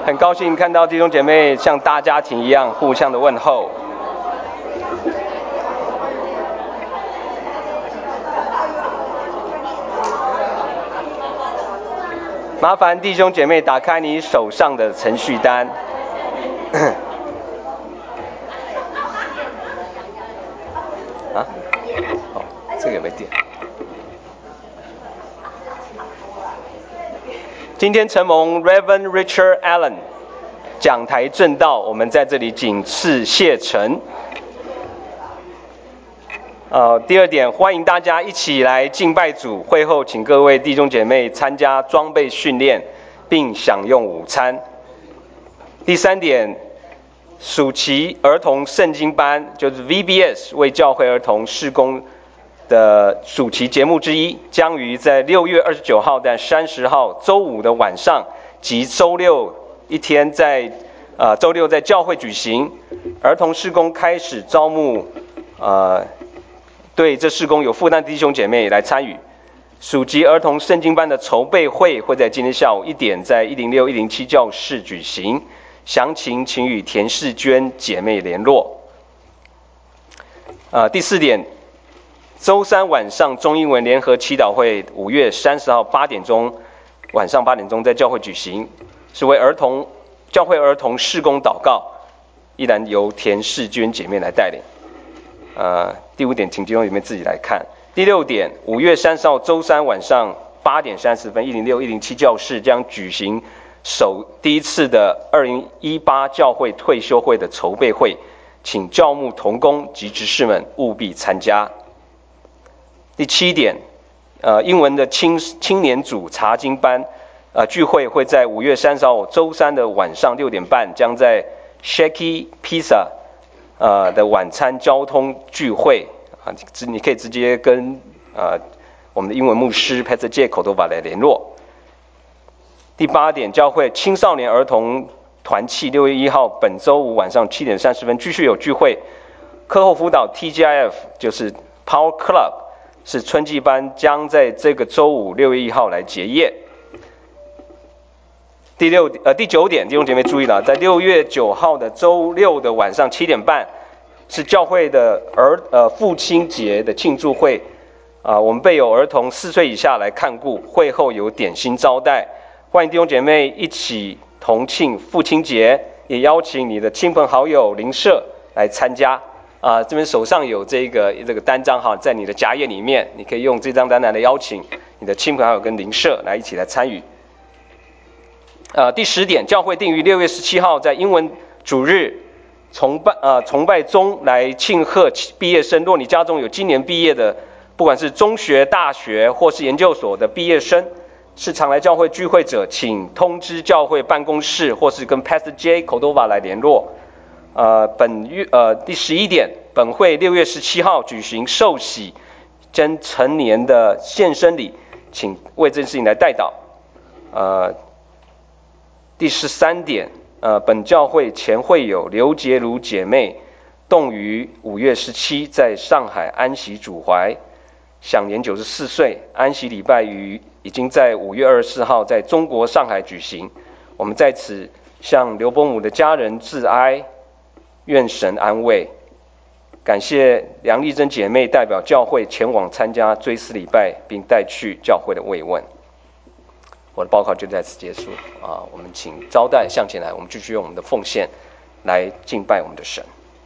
很高兴看到弟兄姐妹像大家庭一样互相的问候。麻烦弟兄姐妹打开你手上的程序单。啊？哦，这个有没有点？今天承蒙 Reverend Richard Allen 讲台正道，我们在这里谨赐谢忱。第二点，欢迎大家一起来敬拜主。会后请各位弟兄姐妹参加装备训练，并享用午餐。第三点，暑期儿童圣经班就是 VBS 为教会儿童事工的暑期节目之一，将于在6月29号到30号周五的晚上及周六一天周六在教会举行。儿童事工开始招募对这事工有负担的弟兄姐妹来参与。暑期儿童圣经班的筹备会会在今天下午1点在106、107教室举行，详情请与田世娟姐妹联络。第四点，周三晚上中英文联合祈祷会5月30号晚上8点钟在教会举行，是为教会儿童事工祷告，依然由田世娟姐妹来带领。第五点，请弟兄姐妹自己来看。第六点，5月30号周三晚上8点30分，106、107教室将举行第一次的2018教会退休会的筹备会，请教牧同工及执事们务必参加。第七点，英文的青年组查经班聚会会在5月30号周三的晚上6点半，将在 Shaky Pizza的晚餐交通聚会你可以直接跟我们的英文牧师 Pastor J. Cordova 来联络。第八点，教会青少年儿童团契6月1号本周五晚上7点30分继续有聚会。课后辅导 TGIF 就是 Power Club 是春季班，将在这个周五6月1号来结业。第九点，弟兄姐妹注意了，在6月9号的周六的晚上7点半是教会的父亲节的庆祝会。我们备有儿童4岁以下来看顾，会后有点心招待，欢迎弟兄姐妹一起同庆父亲节，也邀请你的亲朋好友邻舍来参加。这边手上有这个单张在你的夹页里面，你可以用这张单来邀请你的亲朋好友跟邻舍来一起来参与。第10点，教会定于6月17号在英文主日崇拜中来庆贺毕业生。若你家中有今年毕业的，不管是中学、大学或是研究所的毕业生，是常来教会聚会者，请通知教会办公室或是跟 Pastor J. Cordova 来联络。第11点，本会6月17号举行受洗真成年的献身礼，请为这件事情来代祷。第13点，本教会前会友刘洁如姐妹动于5月17在上海安息主怀，享年94岁。安息礼拜已经在5月24号在中国上海举行。我们在此向刘伯母的家人致哀，愿神安慰。感谢梁丽珍姐妹代表教会前往参加追思礼拜，并带去教会的慰问。我的报告就在此结束。我们请招待向前来，我们继续用我们的奉献来敬拜我们的神。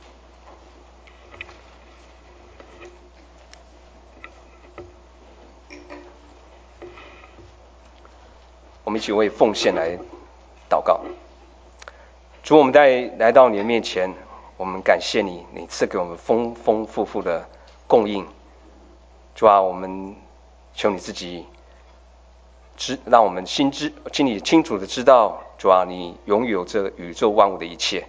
我们一起为奉献来祷告。主，我们来到你的面前，我们感谢你，你赐给我们丰丰富富的供应。主啊，我们求你自己让我们心里清楚的知道，主啊，你拥有这宇宙万物的一切。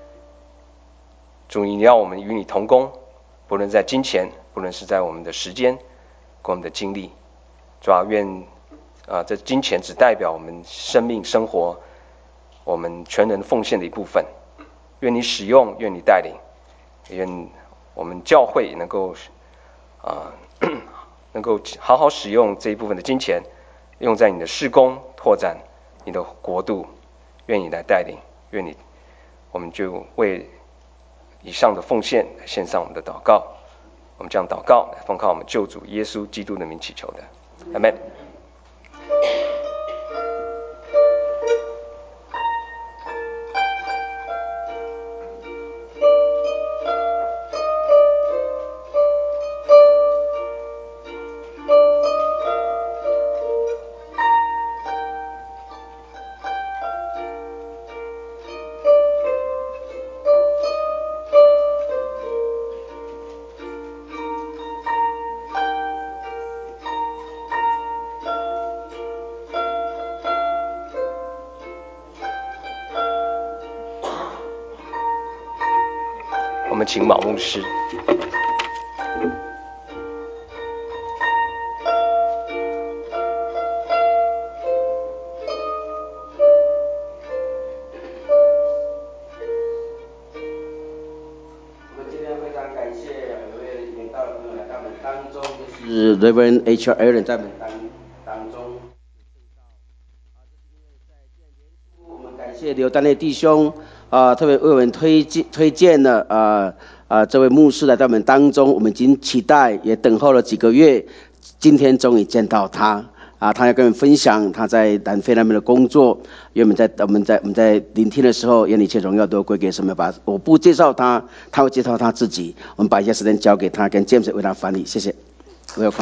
主，你要我们与你同工，不论在金钱，不论是在我们的时间跟我们的精力。主啊，愿这金钱只代表我们生命生活我们全人奉献的一部分。愿你使用，愿你带领，愿我们教会也能够好好使用这一部分的金钱，用在你的事工拓展你的国度。 愿你来带领，我们就为以上的奉献献上我们的祷告。我们将祷告奉靠我们救主耶稣基督的名祈求的，阿们。我们请马牧师。 我们今天非常感谢有位领导的朋友来到我们当中，就是 Reverend H.R. Aaron 在我们当中。我们感谢刘丹烈弟兄特别为我们推荐了这位牧师来到我们当中，我们已经期待也等候了几个月，今天终于见到他他要跟我们分享他在南非那边的工作。因为我们在聆听的时候，愿一切荣耀都归给神。我不介绍他，他会介绍他自己。我们把一些时间交给他，跟 James 为他翻译。谢谢。Welcome。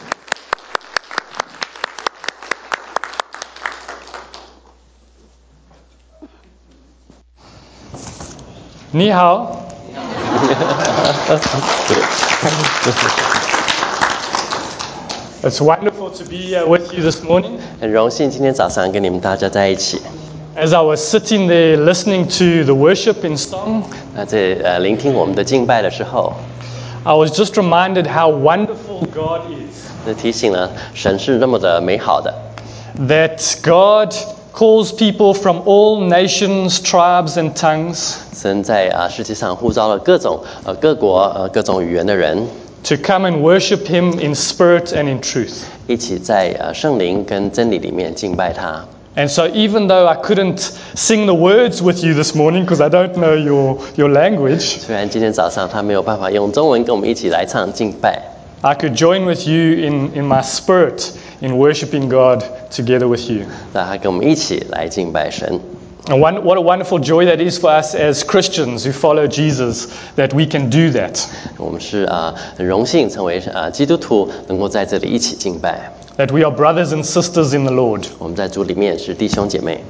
你好。It's wonderful to be here with you this morning. 很荣幸今天早上跟你们大家在一起。 As I was sitting there listening to the worship in song, 在聆听我们的敬拜的时候， I was just reminded how wonderful God is. 提醒了神是那么的美好的。 That God calls people from all nations, tribes, and tongues. 神在世界上呼召了各国各种语言的人。 To come and worship Him in spirit and in truth. 一起在圣灵跟真理里面敬拜他。 And so even though I couldn't sing the words with you this morning because I don't know your language. 虽然今天早上他没有办法用中文跟我们一起来唱敬拜。 I could join with you in my spirit in worshiping God together with you. 让他跟我们一起来敬拜神。 And what a wonderful joy that is for us as Christians who follow Jesus, that we can do that. 我们是很荣幸成为基督徒，能够在这里一起敬拜。 That we are brothers and sisters in the Lord. 我们在主里面是弟兄姐妹。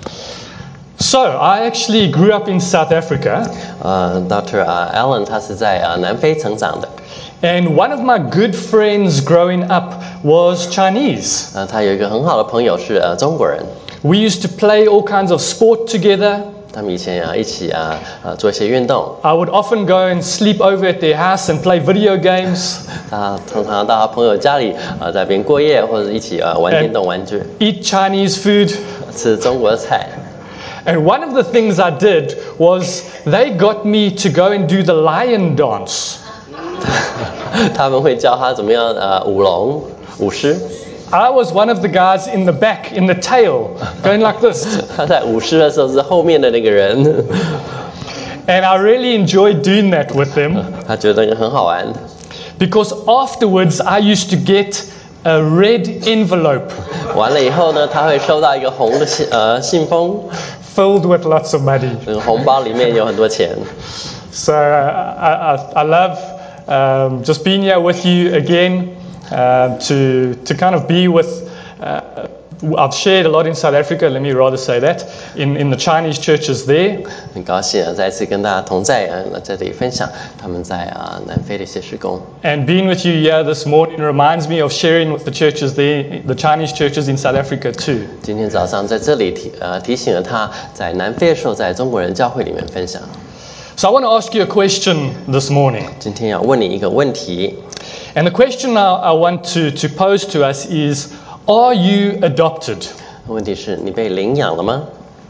So I actually grew up in South Africa. Dr. Allen 他是在南非成长的。 And one of my good friends growing up was Chinese. 他有一个很好的朋友是中国人。 We used to play all kinds of sport together. 他们以前一起做一些运动。 I would often go and sleep over at their house and play video games. 他常常到他朋友家里在那边过夜，或者一起玩电动玩具。 Eat Chinese food. 吃中国菜。 And one of the things I did was they got me to go and do the lion dance. 他们会教他怎么样舞狮。 I was one of the guys in the back, in the tail, going like this. 他在舞狮的时候是后面的那个人。 And I really enjoyed doing that with them. 他觉得很好玩。 Because afterwards I used to get a red envelope. 完了以后呢，他会收到一个红的信封。 Filled with lots of money. 那个红包里面有很多钱。 So I love just being here with you again. To kind of be with, I've shared a lot in South Africa, let me rather say that, in the Chinese churches there. 很高兴再次跟大家同在这里分享他们在南非的一些事工。 And being with you here this morning reminds me of sharing with the churches there, the Chinese churches in South Africa too. 今天早上在这里提醒了他在南非的时候在中国人教会里面分享。 So I want to ask you a question this morning. 今天要问你一个问题。 And the question I want to pose to us is, are you adopted? 问题是你被领养了吗？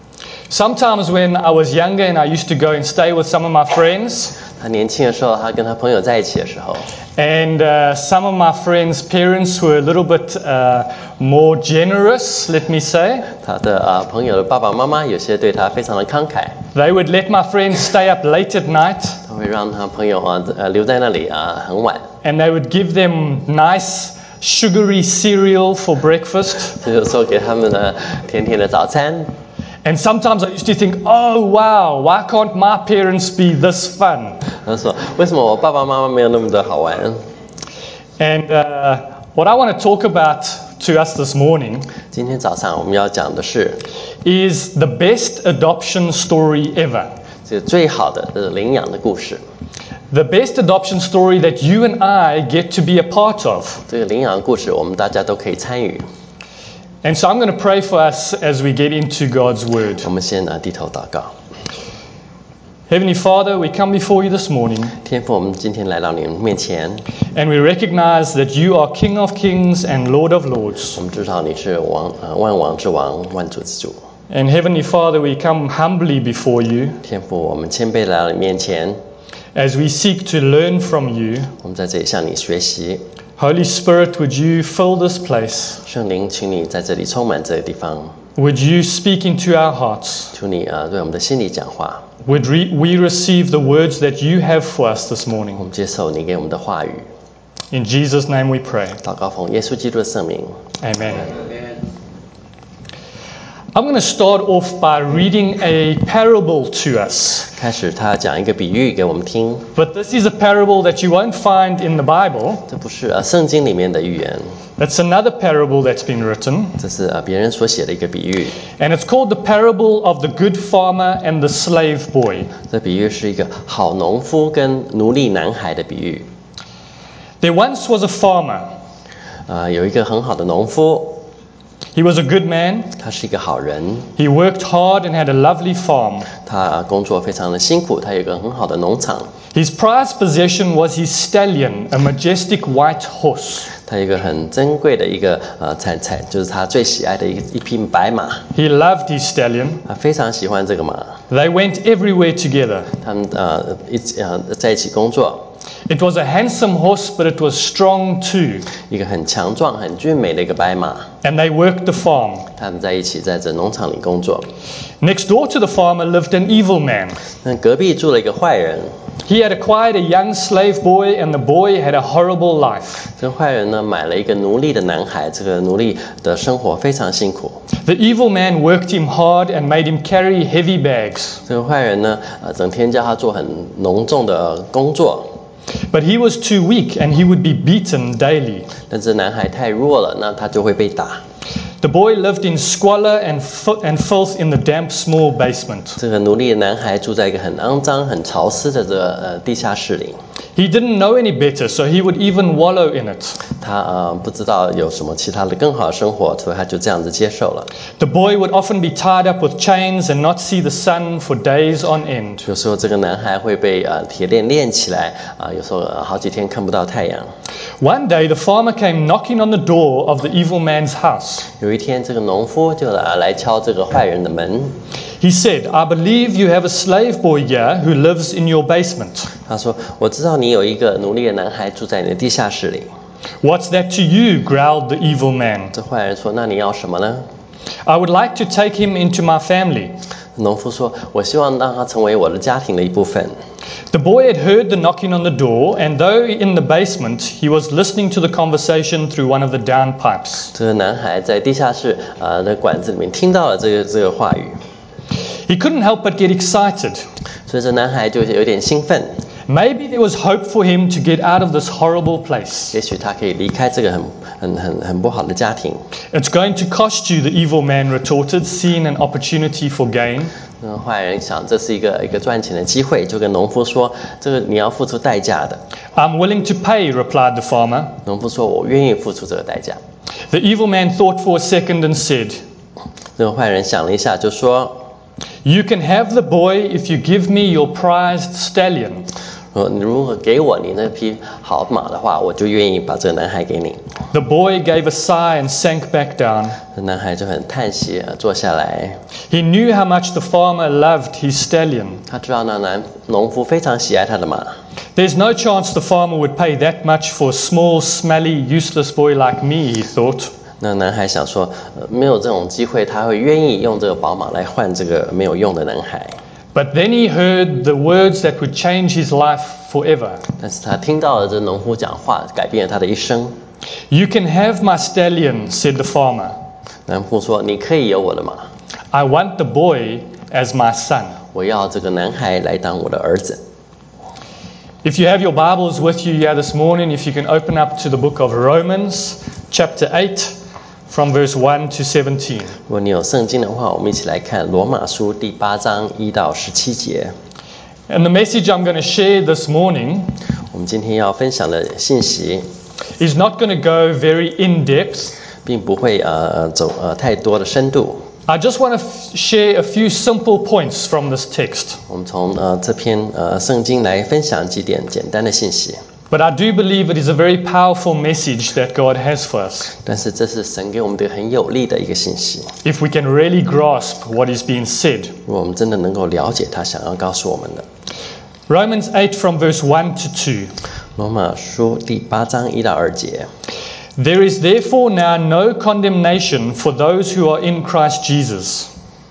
Sometimes when I was younger and I used to go and stay with some of my friends, 他年轻的时候，他跟他朋友在一起的时候， and some of my friends' parents were a little bit more generous, let me say. 他的朋友的爸爸妈妈有些对他非常的慷慨， They would let my friends stay up late at night, 他会让他朋友留在那里很晚， and they would give them nice sugary cereal for breakfast. 就是说给他们甜甜的早餐。 And sometimes I used to think, oh wow, why can't my parents be this fun? 他说为什么我爸爸妈妈没有那么的好玩？ And what I want to talk about to us this morning 今天早上我们要讲的是 is the best adoption story ever. 这个最好的领养的故事。 The best adoption story that you and I get to be a part of. 这个领养的故事，我们大家都可以参与。 And so I'm going to pray for us as we get into God's Word. 我们先低头祷告。 Heavenly Father, we come before you this morning 天父，我们今天来到你面前， and we recognize that you are King of Kings and Lord of Lords. 我们知道你是万王之王，万主之主。 And Heavenly Father, we come humbly before you 天父，我们谦卑来到你面前， as we seek to learn from you. 我们在这里向你学习。 Holy Spirit, would you fill this place? 圣灵，请你在这里充满这个地方， Would you speak into our hearts? 求你对我们的心里讲话。 Would we receive the words that you have for us this 我 morning? 们接受你给我们的话语。 In Jesus' name we pray. 祷告奉耶稣基督的圣名。 Amen. I'm going to start off by reading a parable to us. 开始他讲一个比喻给我们听， But this is a parable that you won't find in the Bible. 这不是圣经里面的寓言， That's another parable that's been written. 这是别人所写的一个比喻。 And it's called the parable of the good farmer and the slave boy. 这比喻是一个好农夫跟奴隶男孩的比喻。 There once was a farmer. 有一个很好的农夫， He was a good man. 他是一个好人， He worked hard and had a lovely farm. 他工作非常的辛苦，他有一个很好的农场， His prized possession was his stallion, a majestic white horse. 他有一个很珍贵的一个就是他最喜爱的一匹白马， He loved his stallion. 他非常喜欢这个马， They went everywhere together. 他们在一起工作， It was a handsome horse, but it was strong too. 一个很强壮、很俊美的一个白马， And they worked the farm. 他们在一起在这农场里工作。 Next door to the farmer lived an evil man. 那隔壁住了一个坏人， He had acquired a young slave boy, and the boy had a horrible life. 这个坏人呢买了一个奴隶的男孩，这个奴隶的生活非常辛苦。 The evil man worked him hard and made him carry heavy bags. 这个坏人呢，整天叫他做很浓重的工作， But he was too weak, and he would be beaten daily. 但是男孩太弱了，那他就会被打。 The boy lived in squalor and filth in the damp, small basement. 这个奴隶的男孩住在一个很肮脏、很潮湿的这个地下室里， He didn't know any better, so he would even wallow in it. 他不知道有什么其他的更好的生活，所以他就这样子接受了。 The boy would often be tied up with chains and not see the sun for days on end. 有时候这个男孩会被铁链链起来，有时候好几天看不到太阳。 One day, the farmer came knocking on the door of the evil man's house. 有一天，这个农夫就来敲这个坏人的门。 He said, I believe you have a slave boy here who lives in your basement. 他说：“我知道你有一个奴隶的男孩住在你的地下室里。” What's that to you? Growled the evil man. 这坏人说：“那你要什么呢 I would like to take him into my family. ？” 农夫说：“我希望让他成为我的家庭的一部分。” The boy had heard the knocking on the door, and though in the basement, he was listening to the conversation through one of the downpipes. 这个男孩在地下室的管子里面听到了这个话语， He couldn't help but get excited. 所以这男孩就有点兴奋。 Maybe there was hope for him to get out of this horrible place. 也许他可以离开这个很不好的家庭。 It's going to cost you, the evil man retorted, seeing an opportunity for gain. 那坏人想这是一个赚钱的机会，就跟农夫说：“这个你要付出代价的。” I'm willing to pay, replied the farmer. 农夫说：“我愿意付出这个代价。” The evil man thought for a second and said, 这个坏人想了一下，就说 You can have the boy if you give me your prized stallion. 说你如果给我你那匹好马的话，我就愿意把这个男孩给你。 The boy gave a sigh and sank back down. 那男孩就很叹息，坐下来。 He knew how much the farmer loved his stallion. 他知道那农夫非常喜爱他的马。 There's no chance the farmer would pay that much for a small, smelly, useless boy like me, he thought. 那男孩想说，没有这种机会，他会愿意用这个宝马来换这个没有用的男孩。 But then he heard the words that would change his life forever. 但是他听到了这农夫讲话，改变了他的一生。 You can have my stallion, said the farmer. 农夫说：“你可以有我的马， I want the boy as my son. 我要这个男孩来当我的儿子。” If you have your Bibles with you here this morning, if you can open up to the book of Romans, chapter 8, from verse 1 to 17. 如果你有圣经的话，我们一起来看罗马书第8章1到17节。 And the message I'm going to share this morning 我们今天要分享的信息， is not going to go very in depth. 并不会走太多的深度。 I just want to share a few simple points from this text. 我们从这篇圣经来分享几点简单的信息。 But I do believe it is a very powerful message that God has for us, 但是这是神给我们的很有力的一个信息。 if we can really grasp what is being said. 如果我们真的能够了解他想要告诉我们的。 Romans 8 from verse 1 to 2. 罗马书第8章1到2节。 There is therefore now no condemnation for those who are in Christ Jesus.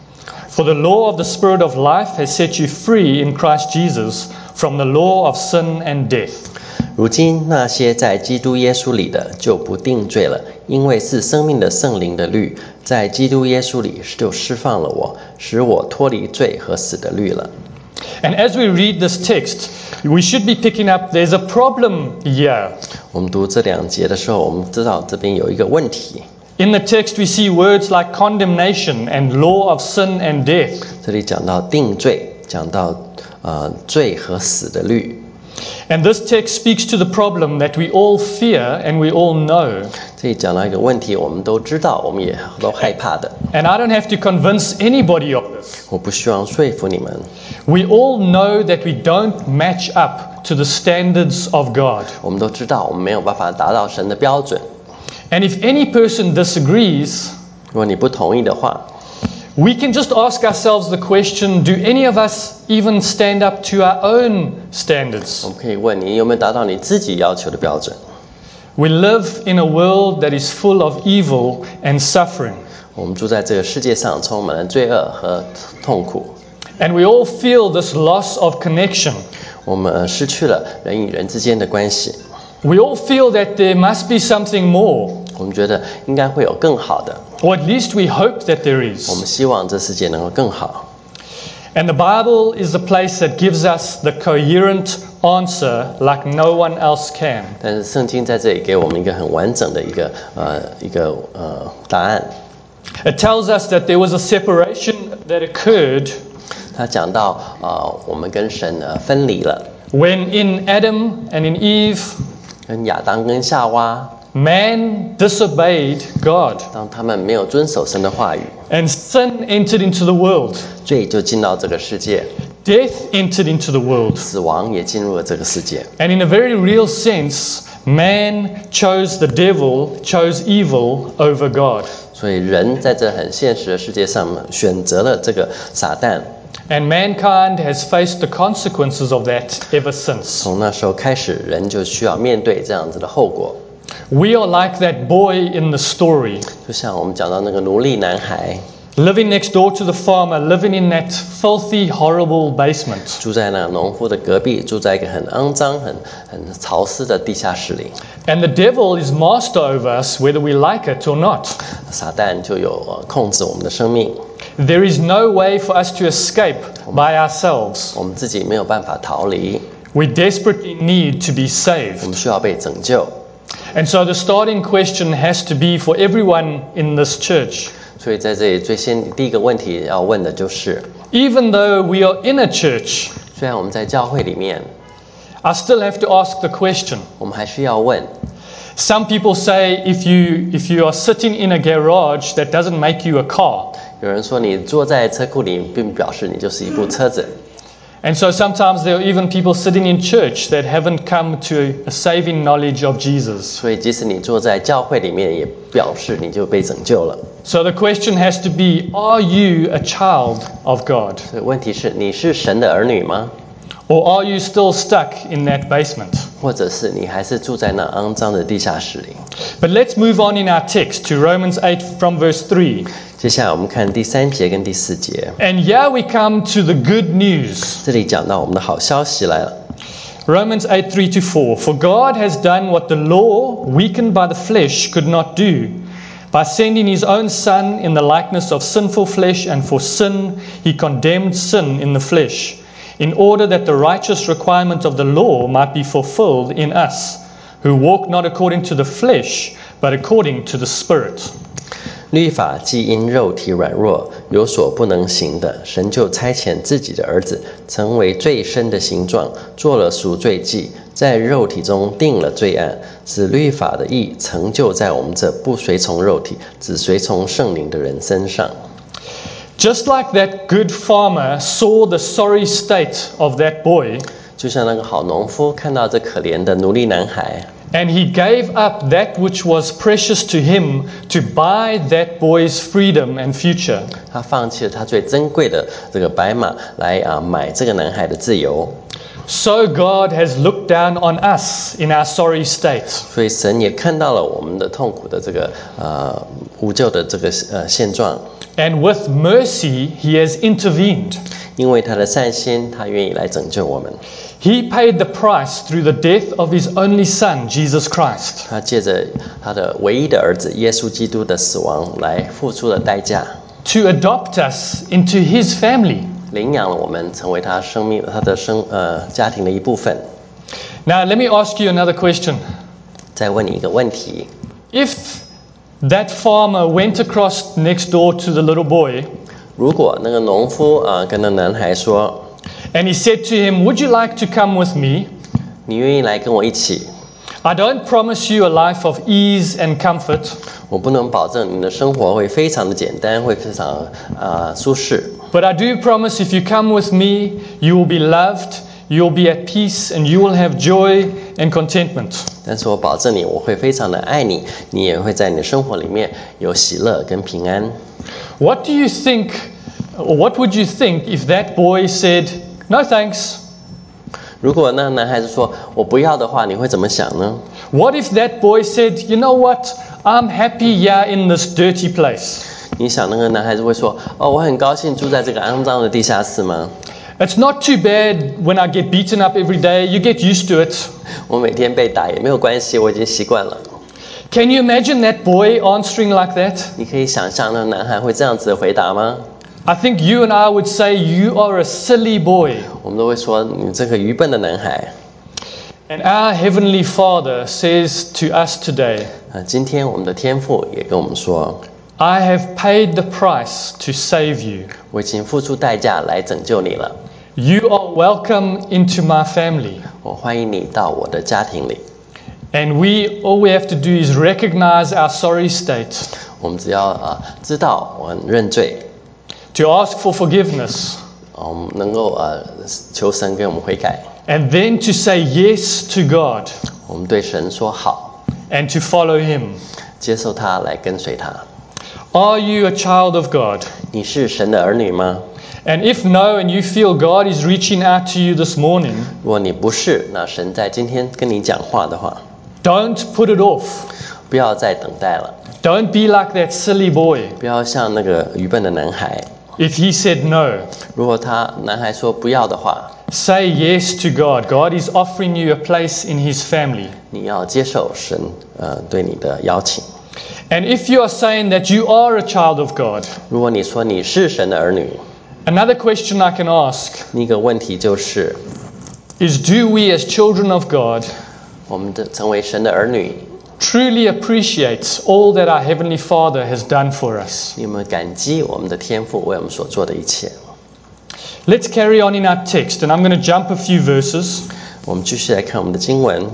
For the law of the Spirit of life has set you free in Christ Jesus from the law of sin and death. 如今那些在基督耶稣里的就不定罪了，因为是生命的圣灵的律，在基督耶稣里就释放了我，使我脱离罪和死的律了。 And as we read this text, we should be picking up there's a problem here. 我们读这2节的时候，我们知道这边有一个问题。 In the text, we see words like condemnation and law of sin and death. 这里讲到定罪，讲到罪和死的律。 And this text speaks to the problem that we all fear and we all know. 这里讲到一个问题，我们都知道，我们也都害怕的。 And I don't have to convince anybody of this. 我不希望说服你们。 We all know that we don't match up to the standards of God. 我们都知道，我们没有办法达到神的标准。 And if any person disagrees, 如果你不同意的话， we can just ask ourselves the question, do any of us even stand up to our own standards? 我们可以问你有没有达到你自己要求的标准。 We live in a world that is full of evil and suffering. 我们住在这个世界上，充满了罪恶和痛苦。 And we all feel this loss of connection. 我们失去了人与人之间的关系。 We all feel that there must be something more, 我们觉得应该会有更好的， or at least we hope that there 我们 is. 希望这世界能够更好。 And the Bible is the place that gives us the coherent answer like no one else can. 但是圣经在这里给我们一个很完整的一个答案。 It tells us that there was a separation that occurred 他讲到我们跟神分离了， when in Adam and in Eve, 跟亚当跟夏娃， man disobeyed God 当他们没有遵守神的话语， and sin entered into the world. 罪就进到这个世界， Death entered into the world. 死亡也进入了这个世界。 And in a very real sense, man chose the devil, chose evil over God. 所以人在这很现实的世界上选择了这个撒旦， And mankind has faced the consequences of that ever since. 从那时候开始，人就需要面对这样子的后果。 We are like that boy in the story, 就像我们讲到那个奴隶男孩， living next door to the farmer, living in that filthy, horrible basement. 住在那个农夫的隔壁，住在一个很肮脏、很潮湿的地下室里。 And the devil is master over us, whether we like it or not. 撒旦就有控制我们的生命， There is no way for us to escape by ourselves. 我们自己没有办法逃离， We desperately need to be 我 saved. 们需要被拯救。 And so the starting question has to be for everyone in this church. 所以在这里第一个问题要问的就是， Even though we are in a church, 虽然我们在教会里面， I still have to ask the question. 我们还是要问。 Some people say if you are sitting in a garage, that doesn't make you a car. 有人说你坐在车库里，并不表示你就是一部车子。 And so sometimes there are even people sitting in church that haven't come to a saving knowledge of Jesus. 所以即使你坐在教会里面，也表示你就被拯救了。 So the question has to be, are you a child of God? 所以问题是，你是神的儿女吗？ Or are you still stuck in that basement? 或者是你还是住在那肮脏的地下室里？ But let's move on in our text to Romans 8 from verse 3. 接下来我们看第3节跟第4节， And here we come to the good news. 这里讲到我们的好消息来了。 Romans 8 3 to 4. For God has done what the law, weakened by the flesh, could not do. By sending his own Son in the likeness of sinful flesh, and for sin, he condemned sin in the flesh, in order that the righteous requirement of the law might be fulfilled in us, who walk not according to the flesh, but according to the Spirit. 律法既因肉体软弱有所不能行的，神就差遣自己的儿子，成为罪身的形状，做了赎罪祭，在肉体中定了罪案，使律法的义成就在我们这不随从肉体，只随从圣灵的人身上。 Just like that good farmer saw the sorry state of that boy, 就像那个好农夫看到这可怜的奴隶男孩， and he gave up that which was precious to him to buy that boy's freedom and future. 他放弃了他最珍贵的这个白马来买这个男孩的自由。 So God has looked down on us in our sorry state. 所以神也看到了我们的痛苦的这个无救的这个现状， And with mercy, he has intervened. 因为他的善心，他愿意来拯救我们。 He paid the price through the death of his only son, Jesus Christ. 他借着他的唯一的儿子耶稣基督的死亡来付出了代价， To adopt us into his family. 领养了我们，成为他家庭的一部分。 Now, let me ask you another question. 再问你一个问题： If that farmer went across next door to the little boy 如果那个农夫跟那男孩说， and he said to him, "Would you like to come with me? 你愿意来跟我一起？ I don't promise you a life of ease and comfort, 我不能保证你的生活会非常的简单，会非常舒适。 but I do promise if you come with me, you will be loved, you will be at peace, and you will have joy and contentment." 但是我保证你，我会非常的爱你，你也会在你的生活里面有喜乐跟平安。 What do you think, or what would you think if that boy said, "No thanks"? 如果那男孩子说我不要的话，你会怎么想呢？ What if that boy said, "You know what? I'm happy here in this dirty place. 你想那个男孩子会说，哦，我很高兴住在这个肮脏的地下室吗？ It's not too bad when I get beaten up every day. You get used to it." 我每天被打也没有关系，我已经习惯了。 Can you imagine that boy answering like that? 你可以想象那男孩会这样子的回答吗？ I think you and I would say, "You are a silly boy." 我们都会说你这个愚笨的男孩。 And our Heavenly Father says to us today, 今天我们的天父也跟我们说， "I have paid the price to save you. 我已经付出代价来拯救你了， You are welcome into my family." 我欢迎你到我的家庭里。 And all we have to do is recognize our sorry state, 我们只要知道我们认罪， to ask for forgiveness, 我们能够求神给我们悔改， and then to say yes to God 我们对神说好， and to follow Him. 接受他来跟随他。 Are you a child of God? 你是神的儿女吗？ And if no, and you feel God is reaching out to you this morning, 如果你不是，那神在今天跟你讲话的话， don't put it off. 不要再等待了， Don't be like that silly boy. 不要像那个愚笨的男孩。 If he said no, 如果男孩说不要的话， say yes to God. God is offering you a place in His family. 你要接受神对你的邀请。 And if you are saying that you are a child of God, 如果你说你是神的儿女， another question I can ask 那个问题就是， is, do we as children of God 我们成为神的儿女， truly appreciate all that our Heavenly Father has done for us? 你有没有感激我们的天父为我们所做的一切？ Let's carry on in our text, and I'm going to jump a few verses 我们继续来看我们的经文，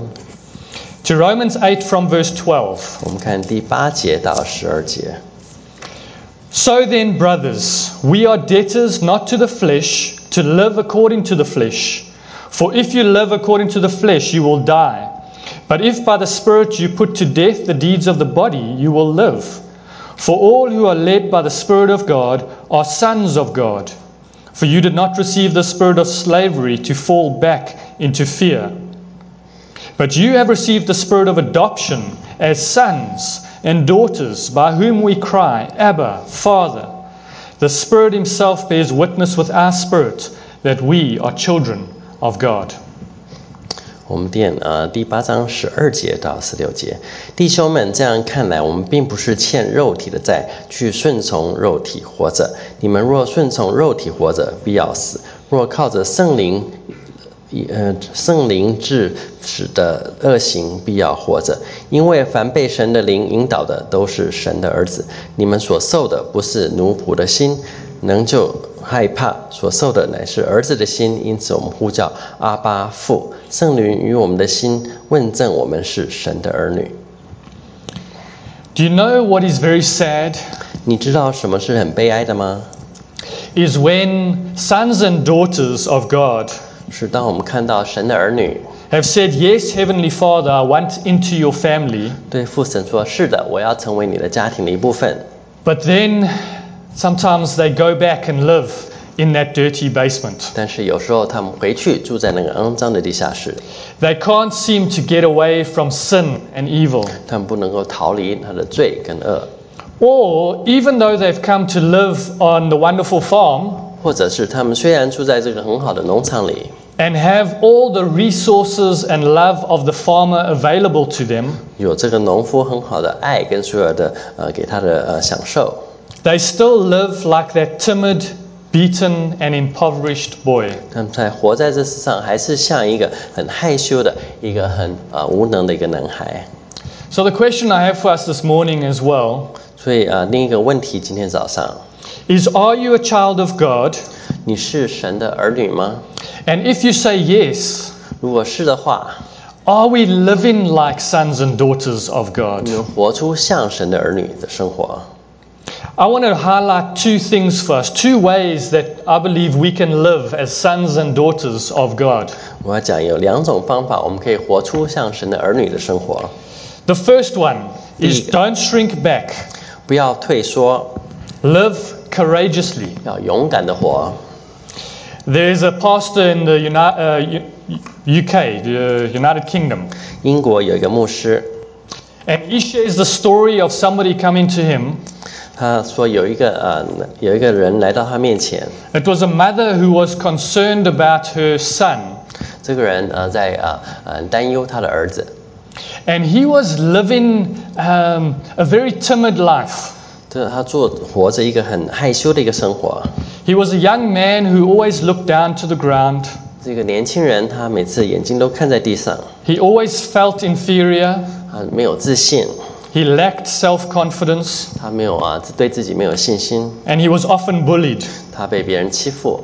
to Romans 8 from verse 12. 我们看第8节到12节。 So then, brothers, we are debtors not to the flesh to live according to the flesh. For if you live according to the flesh, you will die. But if by the Spirit you put to death the deeds of the body, you will live. For all who are led by the Spirit of God are sons of God. For you did not receive the spirit of slavery to fall back into fear. But you have received the spirit of adoption as sons and daughters, by whom we cry, Abba, Father. The Spirit Himself bears witness with our spirit that we are children of God. 我们念第8章12节到16节，弟兄们，这样看来，我们并不是欠肉体的债，去顺从肉体活着。你们若顺从肉体活着，必要死；若靠着圣灵致使的恶行，必要活着。因为凡被神的灵引导的，都是神的儿子。你们所受的不是奴仆的心，能就害怕，所受的乃是儿子的心，因此我们呼叫阿爸父。圣灵与我们的心问证我们是神的儿女。 Do you know what is very sad? 你知道什么是很悲哀的吗？ Is when sons and daughters of God 是当我们看到神的儿女 have said, Yes, Heavenly Father, I want into your family. 对父神说，是的，我要成为你的家庭的一部分。 But then sometimes they go back and live in that dirty basement. 但是有时候他们回去住在那个肮脏的地下室里， They can't seem to get away from sin and evil. 他们不能够逃离他的罪跟恶。 Or even though they've come to live on the wonderful farm 或者是他们虽然住在这个很好的农场里， and have all the resources and love of the farmer available to them, 有这个农夫很好的爱跟所有的给他的享受， they still live like that timid, beaten and impoverished boy. 他们在活在这世上还是像一个很害羞的一个很无能的一个男孩。 So the question I have for us this morning as well 所以另一个问题，今天早上， is, are you a child of God? 你是神的儿女吗？ And if you say yes, 如果是的话， are we living like sons and daughters of God? 你能活出像神的儿女的生活。 I want to highlight two things for us, two ways that I believe we can live as sons and daughters of God. 我要讲有2种方法，我们可以活出像神的儿女的生活。 The first one is don't shrink back. 不要退缩， Live courageously. 要勇敢的活。 There is a pastor in the UK, the United Kingdom, 英国有一个牧师， and he shares the story of somebody coming to him. 他说有一个人来到他面前， It was a mother who was concerned about her son, 这个人在担忧他的儿子， and he was living a very timid life. 他活着一个很害羞的一个生活。 He was a young man who always looked down to the ground. 这个年轻人他每次眼睛都看在地上， He always felt inferior. 他没有自信， He lacked self-confidence, 他没有对自己没有信心， and he was often bullied. 他被别人欺负。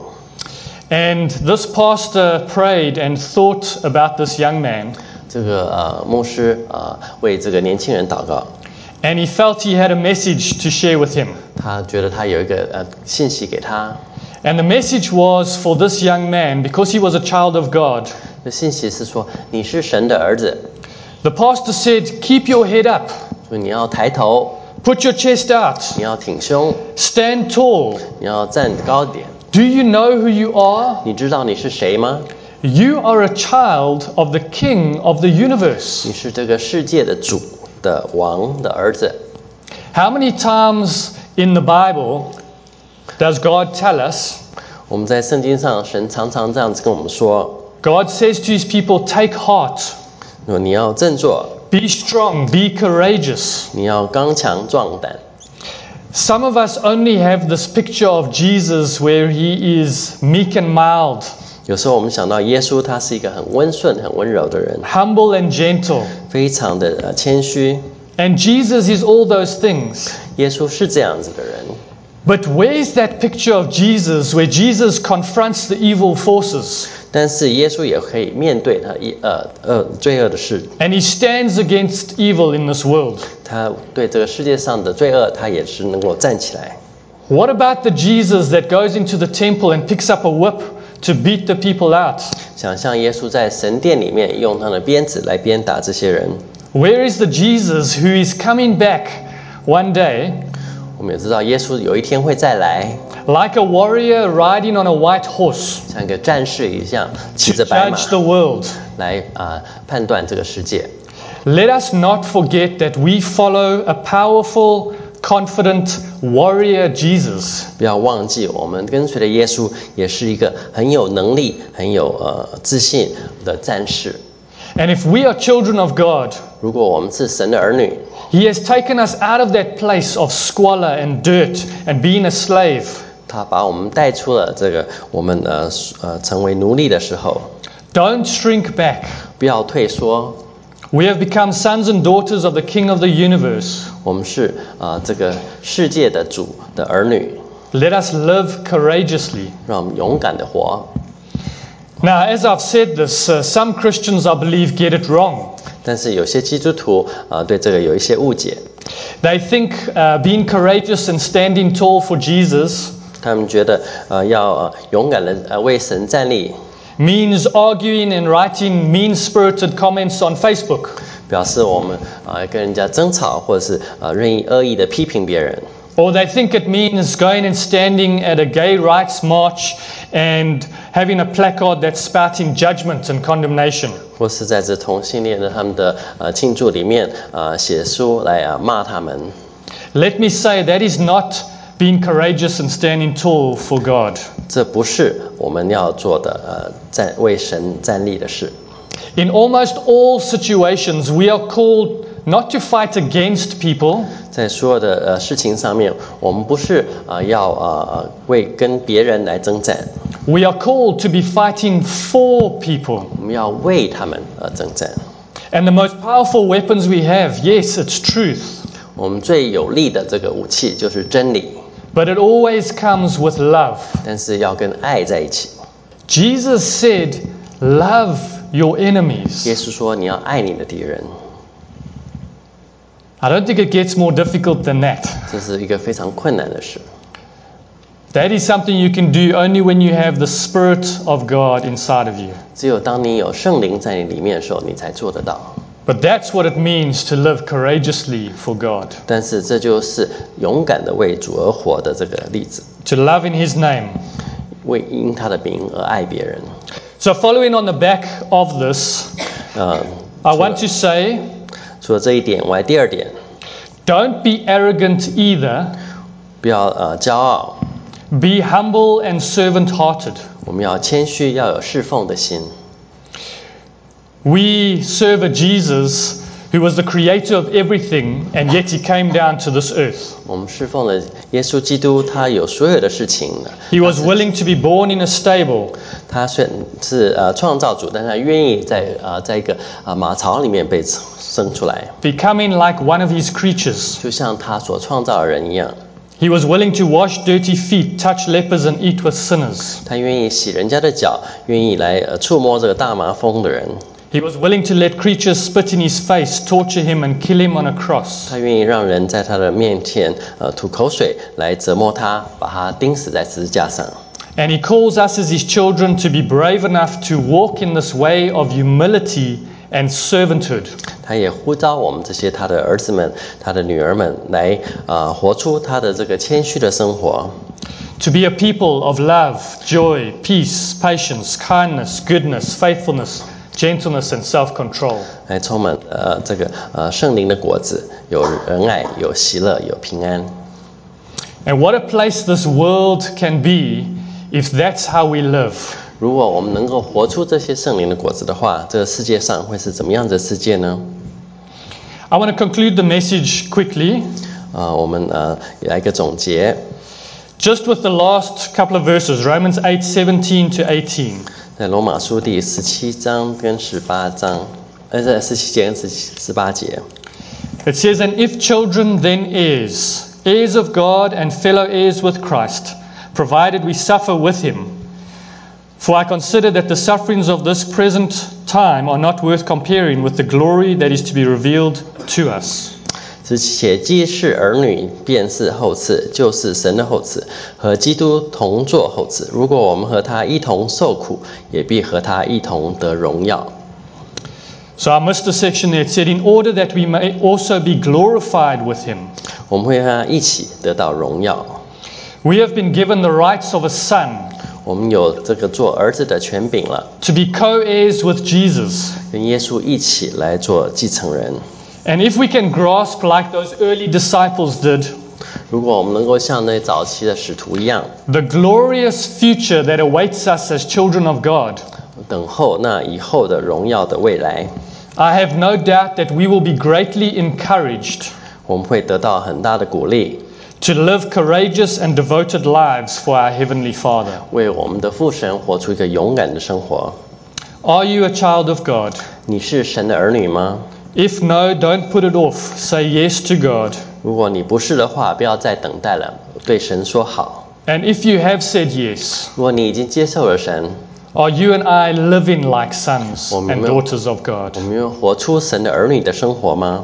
And this pastor prayed and thought about this young man, 这个牧师为这个年轻人祷告， and he felt he had a message to share with him. 他觉得他有一个信息给他。 And the message was for this young man, because he was a child of God. 这信息是说你是神的儿子， The pastor said, keep your head up, 所以你要抬头， put your chest out, 你要挺胸， stand tall. 你要站高点。 Do you know who you are? 你知道你是谁吗？ You are a child of the King of the universe. 你是这个世界的主的王的儿子。 How many times in the Bible does God tell us? 我们在圣经上，神常常这样子跟我们说， God says to his people, take heart, 说你要振作， be strong, be courageous. 你要刚强壮胆。 Some of us only have this picture of Jesus where he is meek and mild, 有时候我们想到耶稣，他是一个很温顺、很温柔的人， humble and gentle. 非常的谦虚。 And Jesus is all those things. 耶稣是这样子的人， But where's that picture of Jesus where Jesus confronts the evil forces 但是耶稣也可以面对他罪恶的事， and he stands against evil in this world? 他对这个世界上的罪恶，他也是能够站起来。 What about the Jesus that goes into the temple and picks up a whip to beat the people out? 想象耶稣在神殿里面用他的鞭子来鞭打这些人。 Where is the Jesus who is coming back one day, 我们也知道耶稣有一天会再来， like a warrior riding on a white horse, 像一个战士一样骑 to 着白马 judge the world? 来判断这个世界。 Let us not forget that we follow a powerful, confident warrior Jesus. 不要忘记，我们跟随的耶稣也是一个很有能力、很有自信的战士。 And if we are children of God, 如果我们是神的儿女， He has taken us out of that place of squalor and dirt and being a slave. 他把我们带出了这个我们成为奴隶的时候， Don't shrink back. 不要退缩。 We have become sons and daughters of the King of the universe. 我们是这个世界的主的儿女， Let us live courageously. 让我们勇敢的活。 Now, as I've said this, some Christians, I believe, get it wrong. 但是有些基督徒对这个有一些误解， They think being courageous and standing tall for Jesus 他们觉得要勇敢的为神站立， means arguing and writing mean-spirited comments on Facebook. 表示我们跟人家争吵，或者是任意恶意的批评别人。 Or they think it means going and standing at a gay rights march and having a placard that's spouting judgment and condemnation. 或是在这同性恋的他们的庆祝里面写书来骂他们。 Let me say that is not being courageous and standing tall for God. 这不是我们要做的为神站立的事。 In almost all situations, we are called not to fight against people, 在所有的事情上面，我们不是要为跟别人来征战， we are called to be fighting for people. 我们要为他们征战。 And the most powerful weapons we have, yes, it's truth, 我们最有力的这个武器就是真理， but it always comes with love. 但是要跟爱在一起。 Jesus said, love your 耶 enemies. 稣说你要爱你的敌人， I don't think it gets more difficult than that. 这是一个非常困难的事。 That is something you can do only when you have the Spirit of God inside of you. 只有当你有圣灵在你里面的时候，你才做得到。 But that's what it means to live courageously for God, 但是这就是勇敢的为主而活的这个例子， to love in His name. 为因他的名而爱别人。 So following on the back of this, I want to say, 除了这一点，我还第二点， don't be arrogant either. 不要骄傲， Be humble and servant-hearted. 我们要谦虚，要有侍奉的心。 We serve a Jesus who was the creator of everything, and yet He came down to this earth. 我们侍奉的耶稣基督，他有所有的事情， He was willing to be born in a stable. 他虽然是创造主，但他愿意在一个马槽里面被生出来， Becoming like one of His creatures. 就像他所创造的人一样。 He was willing to wash dirty feet, touch lepers, and eat with sinners. 他愿意洗人家的脚，愿意来触摸这个大麻风的人。 He was willing to let creatures spit in His face, torture Him, and kill Him on a cross. 他愿意让人在他的面前吐口水来折磨他，把他钉死在十字架上。 And He calls us as His children to be brave enough to walk in this way of humility and servanthood. 他也呼召我们这些他的儿子们、他的女儿们来活出他的这个谦虚的生活。 To be a people of love, joy, peace, patience, kindness, goodness, faithfulness, gentleness, and self-control. 来充满这个圣灵的果子，有仁爱，有喜乐，有平安。 And what a place this world can be if that's how we live. 如果我们能够活出这些圣灵的果子的话，这个世界上会是怎么样的世界呢？ I want to conclude the message quickly, 我们来一个总结， just with the last couple of verses, Romans 8:17 to 18. 在罗马书第17章跟18章，17节跟18节。 It says, And if children, then heirs, heirs of God and fellow heirs with Christ, provided we suffer with Him. For I consider that the sufferings of this present time are not worth comparing with the glory that is to be revealed to us. 且既是儿女，便是后嗣，就是神的后嗣，和基督同作后嗣。如果我们和他一同受苦，也必和他一同得荣耀。 So I missed a section there. It said, in order that we may also be glorified with him. 我们会和他一起得到荣耀。 We have been given the rights of a son 我们有这个做儿子的权柄了， to be co-heirs with Jesus. 跟耶稣一起来做继承人。 And if we can grasp like those early disciples did, 如果我们能够像那早期的使徒一样， the glorious future that awaits us as children of God, 等候那以后的荣耀的未来， I have no doubt that we will be greatly encouraged 我们会得到很大的鼓励， to live courageous and devoted lives for our Heavenly Father. 为我们的父神活出一个勇敢的生活。 Are you a child of God? 你是神的儿女吗？ If no, don't put it off. Say yes to God. 如果你不是的话，不要再等待了，对神说好。 And if you have said yes, 如果你已经接受了神， are you and I living like sons and 我们有- daughters of God? 我们有活出神的儿女的生活吗？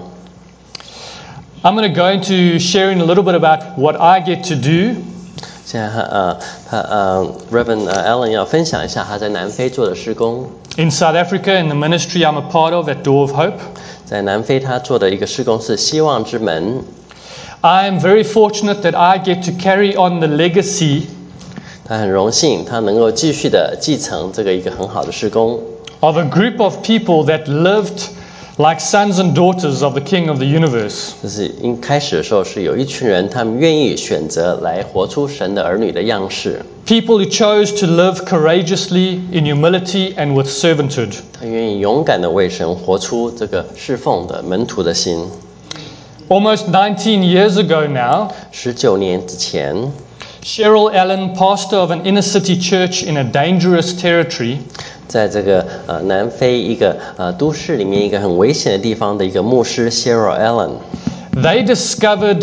I'm going to go into sharing a little bit about what I get to do. 现在Reverend Alan 要分享一下他在南非做的事工。 In South Africa, in the ministry I'm a part of at Door of Hope, 在南非他做的一个事工是希望之门。 I am very fortunate that I get to carry on the legacy 他很荣幸，他能够继续的继承这个一个很好的事工， of a group of people that lived like sons and daughters of the King of the universe. 就是一开始的时候是有一群人，他们愿意选择来活出神的儿女的样式， People who chose to live courageously in humility and with servanthood. 他愿意勇敢的为神活出这个侍奉的门徒的心。 Almost 19 years ago now, 19年之前， Cheryl Allen, pastor of an inner city church in a dangerous territory, 在这个南非一个都市里面一个很危险的地方的一个牧师 Cheryl Allen， they discovered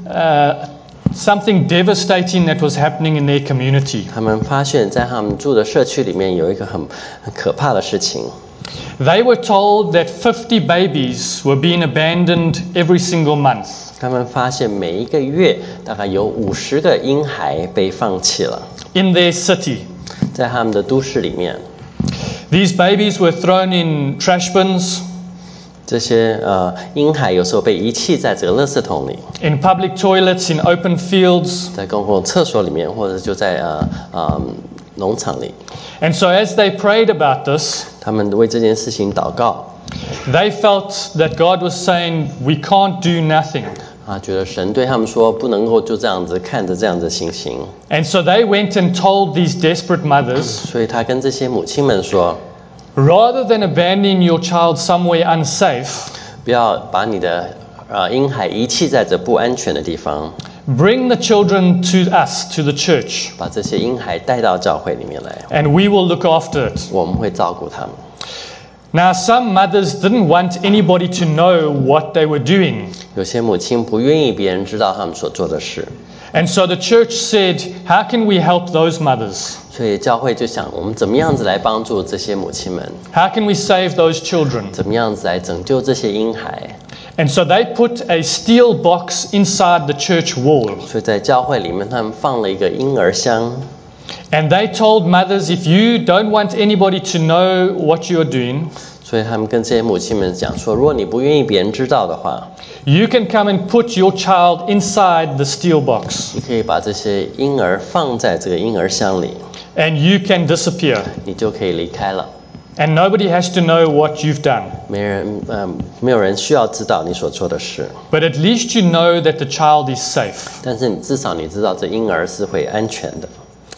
something devastating that was happening in their community. 他们发现在他们住的社区里面有一个很可怕的事情。 They were told that 50 babies were being abandoned every single month. 他们发现每一个月大概有50个婴孩被放弃了， In their city. 在他们的都市里面， These babies were thrown in trash bins, 这些婴孩有时候被遗弃在这个垃圾桶里， in public toilets, in open fields. 在公共厕所里面，或者就在农场里。 And so as they prayed about this, 他们为这件事情祷告， they felt that God was saying, we can't do nothing. 觉得神对他们说不能够就这样子看着这样的情形， And so they went and told these desperate mothers, 所以他跟这些母亲们说， rather than abandoning your child somewhere unsafe, 不要把你的婴孩遗弃在这不安全的地方， bring the children to us, to the church, 把这些婴孩带到教会里面来， and we will look after it. 我们会照顾他们。 Now, some mothers didn't want anybody to know what they were doing. 有些母亲不愿意别人知道他们所做的事， And so the church said, how can we help those mothers? 所以教会就想，我们怎么样子来帮助这些母亲们， How can we save those children? 怎么样子来拯救这些婴孩。 And so they put a steel box inside the church wall. 所以在教会里面，他们放了一个婴儿箱， And they told mothers, if you don't want anybody to know what you're doing, 所以他们跟这些母亲们讲说，如果你不愿意别人知道的话， you can come and put your child inside the steel box, 你可以把这些婴儿放在这个婴儿箱里， and you can disappear. 你就可以离开了。 And nobody has to know what you've done. 没有人需要知道你所做的事， But at least you know that the child is safe. 但是至少你知道这婴儿是会安全的。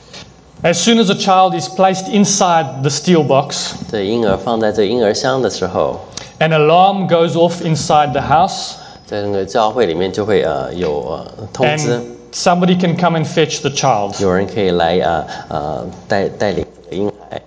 As soon as a child is placed inside the steel box, 这婴儿放在这婴儿箱的时候， an alarm goes off inside the house, 在那个教会里面就会有通知， and somebody can come and fetch the child. 有人可以来带领婴孩。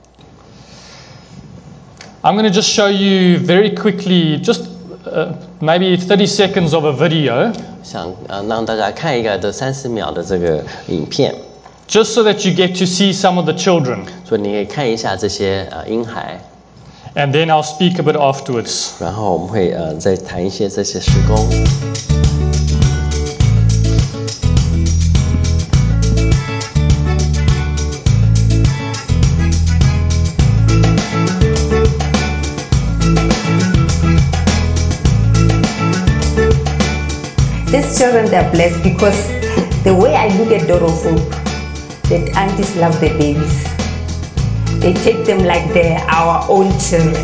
I'm going to just show you very quickly, just maybe 30 seconds of a video, 想让大家看一个这30秒的这个影片， just so that you get to see some of the children. 所以你可以看一下这些婴孩， And then I'll speak a bit afterwards. 然后我们会再谈一些这些事工。 children, they're blessed because the way I look at Dorofu, the aunties love the babies. They take them like they're our own children.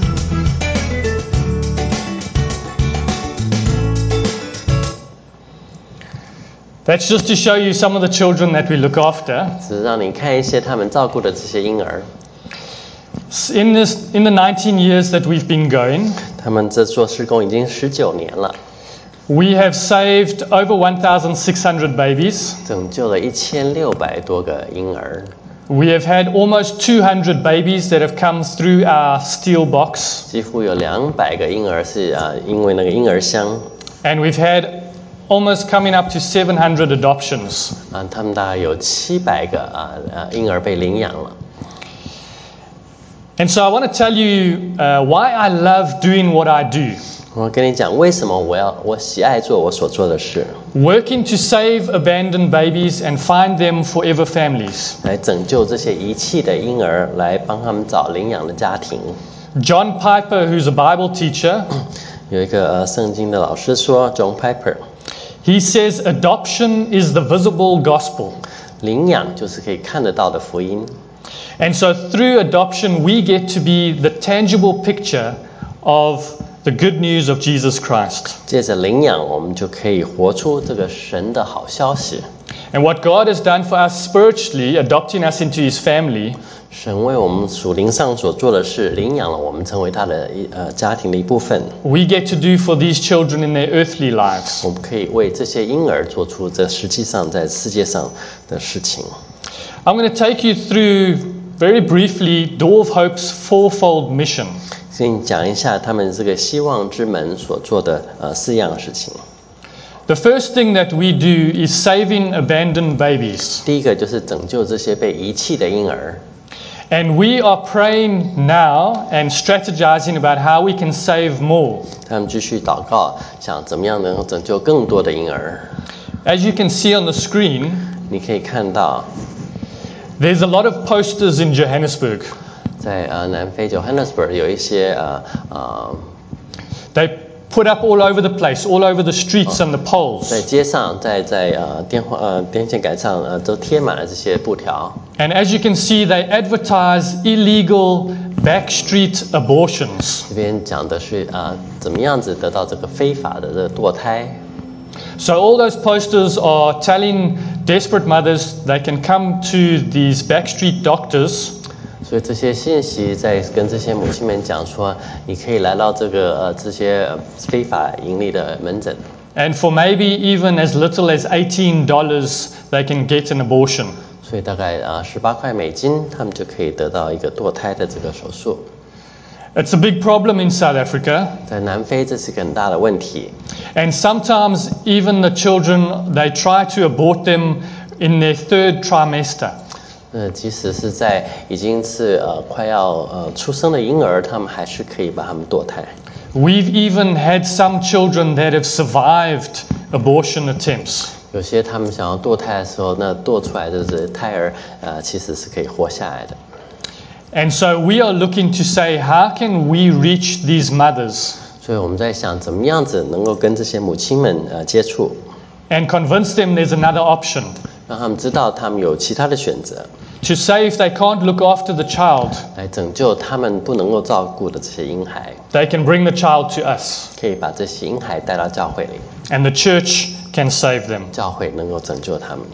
That's just to show you some of the children that we look after. 只是让你看一些他们照顾的这些婴儿。 In the 19 years that we've been going, 他们这做施工已经19年了， we have saved over 1,600 babies. 拯救了1600多个婴儿。 We have had almost 200 babies that have come through our steel box. 几乎有200个婴儿是因为那个婴儿箱 And we've had almost coming up to 700 adoptions. 他们大概有700个婴儿被领养了。 And so I want to tell you why I love doing what I do. 我跟你讲，为什么我喜爱做我所做的事， Working to save abandoned babies and find them forever families. 来拯救这些遗弃的婴儿，来帮他们找领养的家庭。 John Piper, who's a Bible teacher, 有一个圣经的老师说 ，John Piper， he says adoption is the visible gospel. 领养就是可以看得到的福音。 And so through adoption, we get to be the tangible picture of the good news of Jesus Christ. 借着领养，我们就可以活出这个神的好消息。 And what God has done for us spiritually, adopting us into His family, 神为我们属灵上所做的事，领养了我们，成为他的家庭的一部分。 we get to do for these children in their earthly lives. 我们可以为这些婴儿做出这实际上在世界上的事情。 I'm going to take you through, very briefly, Door of Hope's fourfold mission. 先讲一下他们这个希望之门所做的4样事情。 The first thing that we do is saving abandoned babies. 第一个就是拯救这些被遗弃的婴儿。 And we are praying now and strategizing about how we can save more. 他们继续祷告，想怎么样能够拯救更多的婴儿。 As you can see on the screen, 你可以看到， there's a lot of posters in Johannesburg. 在南非 Johannesburg 有一些 They put up all over the place, all over the streets and the 在 poles. 街上，在电线杆上都贴满了这些布条。 And as you can see, they advertise illegal backstreet abortions. 这边讲的是怎么样子得到这个非法的这个堕胎。 So all those posters are telling desperate mothers they can come to these backstreet doctors 所以这些信息在跟这些母亲们讲说，你可以来到这个这些非法盈利的门诊， and for maybe even as little as $18 they can get an abortion. 所以大概18块美金，他们就可以得到一个堕胎的这个手术。 It's a big problem in South Africa. 在南非这是个很大的问题， And sometimes even the children, they try to abort them in their third trimester. 即使是在已经是快要出生的婴儿，他们还是可以把他们堕胎。 We've even had some children that have survived abortion attempts. 有些他们想要堕胎的时候，那堕出来的这胎儿其实是可以活下来的。 And so we are looking to say, how can we reach these mothers 所以我们在想，怎么样子能够跟这些母亲们接触， and convince them there's another option? 让他们知道他们有其他的选择， To say if they can't look after the child, 来拯救他们不能够照顾的这些婴孩， they can bring the child to us 可以把这些婴孩带到教会里， and the church can save them. 教会能够拯救他们。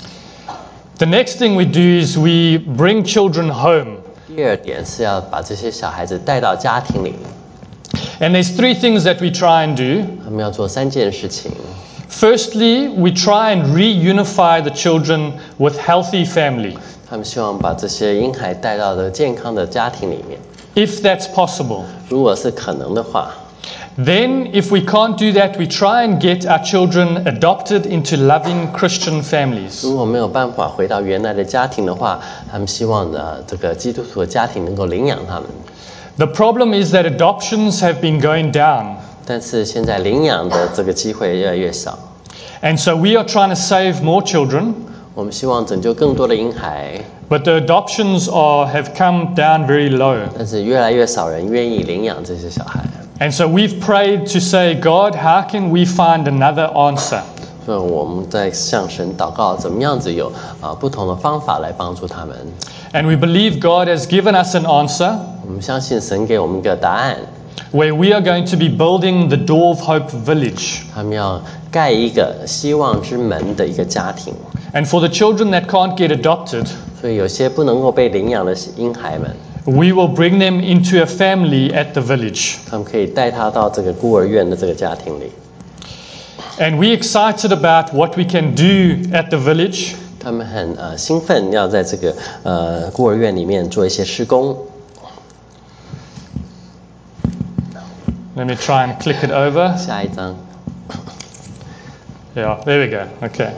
The next thing we do is we bring children home. 第二点是要把这些小孩子带到家庭里， And there's three things that we try and do. 他们要做3件事情。 Firstly, we try and reunify the children with healthy family, 他们希望把这些婴孩带到的健康的家庭里面， if that's possible. 如果是可能的话。 Then, if we can't do that, we try and get our children adopted into loving Christian families. 如果没有办法回到原来的家庭的话，他们希望这个基督徒的家庭能够领养他们。 The problem is that adoptions have been going down. 但是现在领养的这个机会越来越少， And so we are trying to save more children, 我们希望拯救更多的婴孩， but the adoptions have come down very low. 但是越来越少人愿意领养这些小孩。 And so we've prayed to say, God, how can we find another answer? 所以我们在向神祷告，怎么样子有不同的方法来帮助他们。 And we believe God has given us an answer 我们相信神给我们一个答案， where we are going to be building the Door of Hope Village. 他们要盖一个希望之门的一个家庭。 And for the children that can't get adopted, 所以有些不能够被领养的婴孩们， we will bring them into a family at the village. 他们可以带他到这个孤儿院的这个家庭里。 And we're excited about what we can do at the village. 他们很兴奋，要在这个孤儿院里面做一些施工。 Let me try and click it over. 下一张， Yeah, there we go. Okay.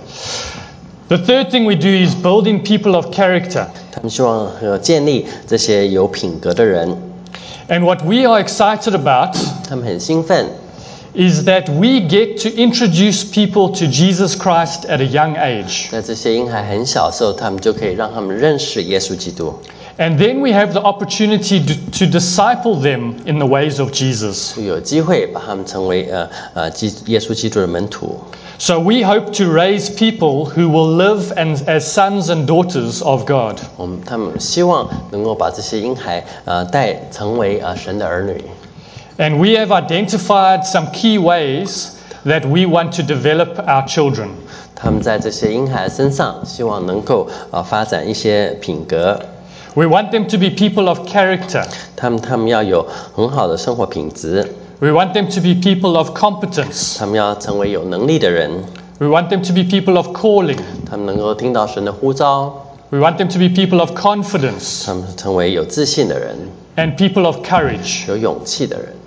The third thing we do is building people of character. 他们希望建立这些有品格的人。 And what we are excited about 他们很兴奋， is that we get to introduce people to Jesus Christ at a young age. 在这些婴孩很小的时候，他们就可以让他们认识耶稣基督。 And then we have the opportunity to disciple them in the ways of Jesus. 就有机会把他们成为耶稣基督的门徒。 So we hope to raise people who will live as sons and daughters of God. 他们希望能够把这些婴孩成为神的儿女。 And we have identified some key ways that we want to develop our children. 他们在这些婴孩身上，希望能够发展一些品格。 We want them to be people of character. 他们要有很好的生活品质。 We want them to be people of competence. 他们要成为有能力的人。 We want them to be people of calling. 他们能够听到神的呼召。 We want them to be people of confidence 他们成为有自信的人， and people of courage. 有勇气的人。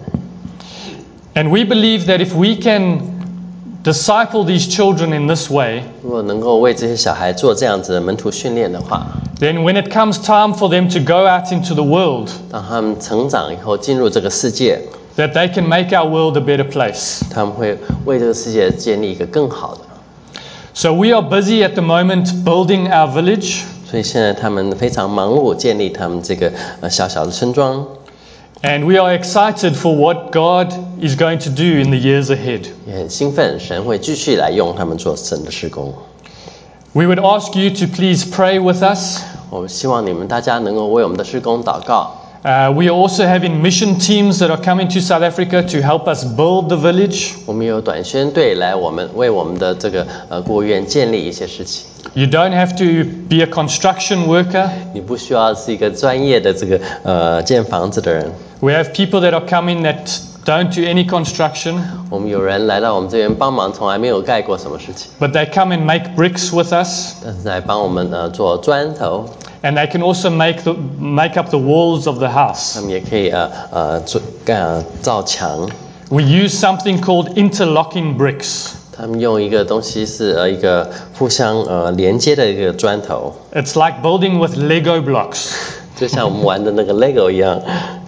And we believe that if we can disciple these children in this way, 如果能够为这些小孩做这样子的门徒训练的话， then when it comes time for them to go out into the world, 当他们成长以后进入这个世界， that they can make our world a better place. 他们会为这个世界建立一个更好的。 So we are busy at the moment building our village, 所以现在他们非常忙碌，建立他们这个小小的村庄， and we are excited for what God is going to do in the years ahead. 也很兴奋，神会继续来用他们做神的事工。 We would ask you to please pray with us. 我希望你们大家能够为我们的事工祷告。 We are also having mission teams that are coming to South Africa to help us build the village. 我们有短宣队来为我们的这个孤儿院建立一些事情。 You don't have to be a construction worker. 你不需要是一个专业的这个建房子的人。 We have people that are coming that don't do any construction, 我们有人来到我们这边帮忙，从来没有盖过什么事情， but they come and make bricks with us, 但是来帮我们做砖头， and they can also make up the walls of the 他 house. 们也可以造墙。 We use something called interlocking bricks. 他们用一个东西是一个互相连接的一个砖头， It's like building with Lego blocks. 就像我们玩的那个 Lego 一样。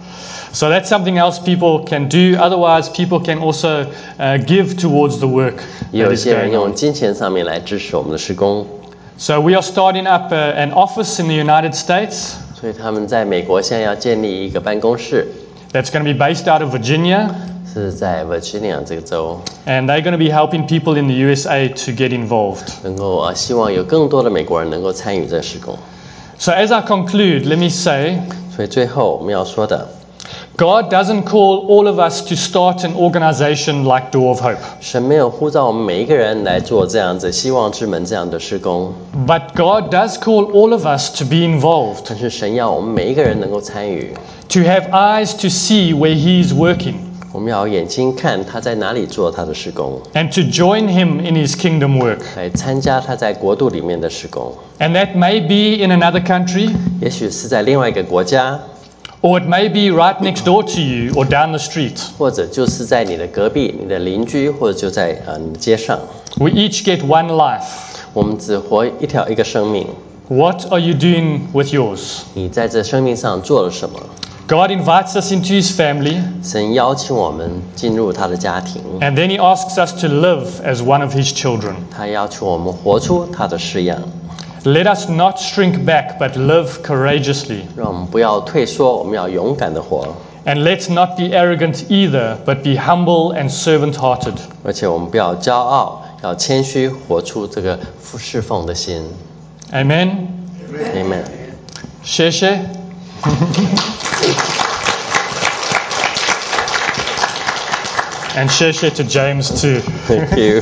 So that's something else people can do. Otherwise, people can also give towards the work 也 that 有一 is 些人 going 用 on. 金钱上面来支持我们的施工， So we are starting up an office in the United States 所以他们在美国现在要建立一个办公室， that's going to be based out of Virginia, 是在 Virginia 这个州， and they're going to be helping people in the USA to get involved. 能够希望有更多的美国人能够参与这个施工。 So as I conclude, let me say, 所以最后我们要说的， God doesn't call all of us to start an organization like Door of Hope, 神没有呼召我们每一个人来做这样子希望之门这样的施工， but God does call all of us to be involved, 但是神要我们每一个人能够参与， to have eyes to see where He is working, 我们要有眼睛看他在哪里做他的施工， and to join Him in His kingdom work. 来参加他在国度里面的施工， And that may be in another country, 也许是在另外一个国家， or it may be right next door to you or down the street. 或者就是在你的隔壁、你的邻居，或者就在你的街上。 We each get one life. 我们只活一个生命， What are you doing with yours? 你在这生命上做了什么？ God invites us into His family, 神邀请我们进入他的家庭， and then He asks us to live as one of His children. 他要求我们活出他的式样， Let us not shrink back, but live courageously. 让我们不要退缩，我们要勇敢的活。 And let's not be arrogant either, but be humble and servant-hearted. 而且我们不要骄傲，要谦虚，活出这个侍奉的心。 Amen. Amen. 谢谢。And share to James too. Thank you.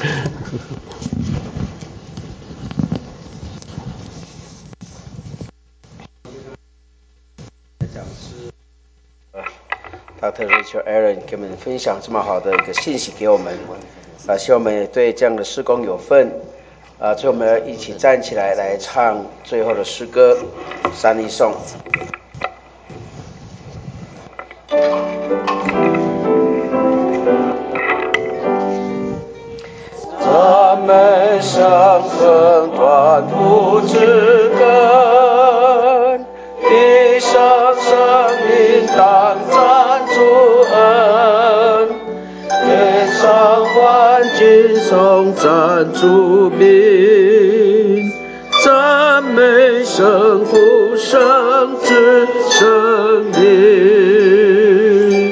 Dr. Richard Aaron 给我们分享这么好的一个信息给我们，希望我们也对这样的事工有份，最后我们要一起站起来来唱最后的诗歌《三一颂》。咱们生存断不知根，一生生命当赞主恩，天上万军颂赞主名，赞美圣父圣子圣灵。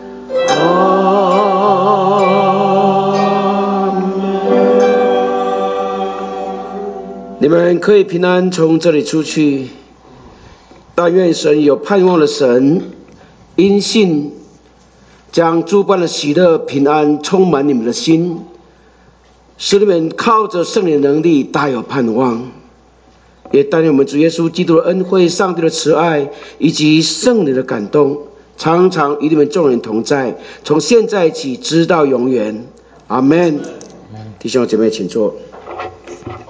你们可以平安从这里出去，但愿神有盼望的神，因信将诸般的喜乐平安充满你们的心，使你们靠着圣灵的能力大有盼望。也但愿我们主耶稣基督的恩惠、上帝的慈爱以及圣灵的感动，常常与你们众人同在，从现在起直到永远。阿们。弟兄姐妹请坐。